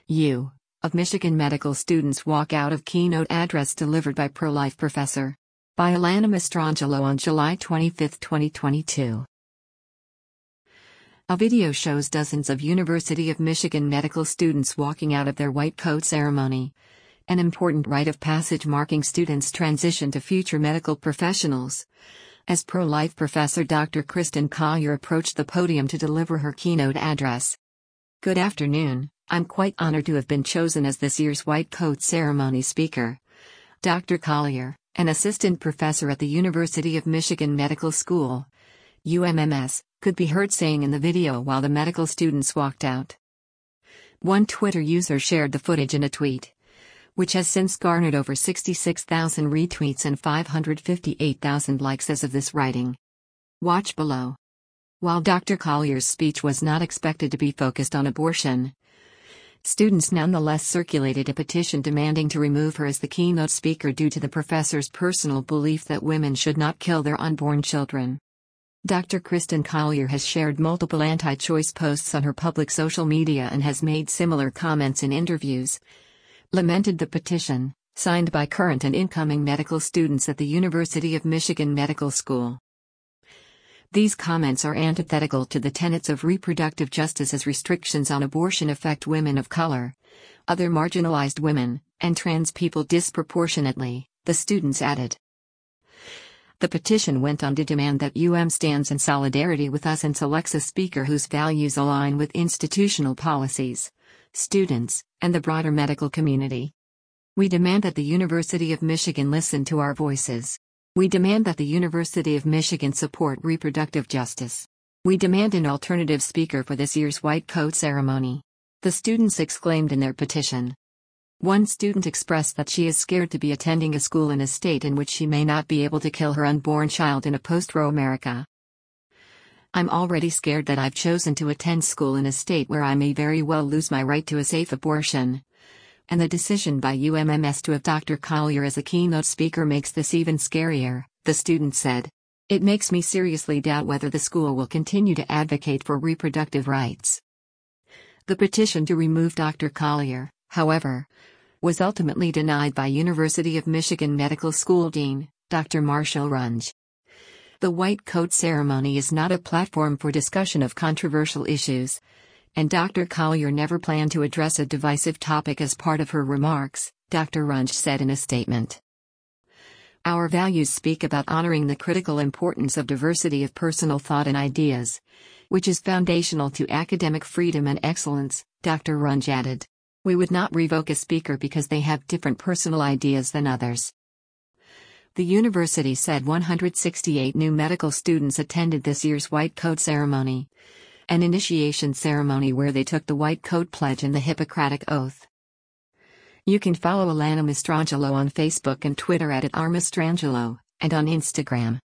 U. of Michigan medical students walk out of keynote address delivered by pro-life professor. By Alana Mastrangelo on July 25, 2022. A video shows dozens of University of Michigan medical students walking out of their white coat ceremony, an important rite of passage marking students' transition to future medical professionals, as pro-life professor Dr. Kristen Collier approached the podium to deliver her keynote address. Good afternoon, I'm quite honored to have been chosen as this year's white coat ceremony speaker. Dr. Collier, an assistant professor at the University of Michigan Medical School, UMMS, could be heard saying in the video while the medical students walked out. One Twitter user shared the footage in a tweet, which has since garnered over 66,000 retweets and 558,000 likes as of this writing. Watch below. While Dr. Collier's speech was not expected to be focused on abortion, students nonetheless circulated a petition demanding to remove her as the keynote speaker due to the professor's personal belief that women should not kill their unborn children. Dr. Kristen Collier has shared multiple anti-choice posts on her public social media and has made similar comments in interviews, lamented the petition, signed by current and incoming medical students at the University of Michigan Medical School. These comments are antithetical to the tenets of reproductive justice as restrictions on abortion affect women of color, other marginalized women, and trans people disproportionately, the students added. The petition went on to demand that stands in solidarity with us and selects a speaker whose values align with institutional policies, students, and the broader medical community. We demand that the University of Michigan listen to our voices. We demand that the University of Michigan support reproductive justice. We demand an alternative speaker for this year's white coat ceremony, the students exclaimed in their petition. One student expressed that she is scared to be attending a school in a state in which she may not be able to kill her unborn child in a post-Roe America. I'm already scared that I've chosen to attend school in a state where I may very well lose my right to a safe abortion. And the decision by UMMS to have Dr. Collier as a keynote speaker makes this even scarier, the student said. It makes me seriously doubt whether the school will continue to advocate for reproductive rights. The petition to remove Dr. Collier, however, was ultimately denied by University of Michigan Medical School Dean, Dr. Marshall Runge. The white coat ceremony is not a platform for discussion of controversial issues, and Dr. Collier never planned to address a divisive topic as part of her remarks, Dr. Runge said in a statement. Our values speak about honoring the critical importance of diversity of personal thought and ideas, which is foundational to academic freedom and excellence, Dr. Runge added. We would not revoke a speaker because they have different personal ideas than others. The university said 168 new medical students attended this year's white coat ceremony, an initiation ceremony where they took the white coat pledge and the Hippocratic Oath. You can follow Alana Mastrangelo on Facebook and Twitter at @rmastrangelo, and on Instagram.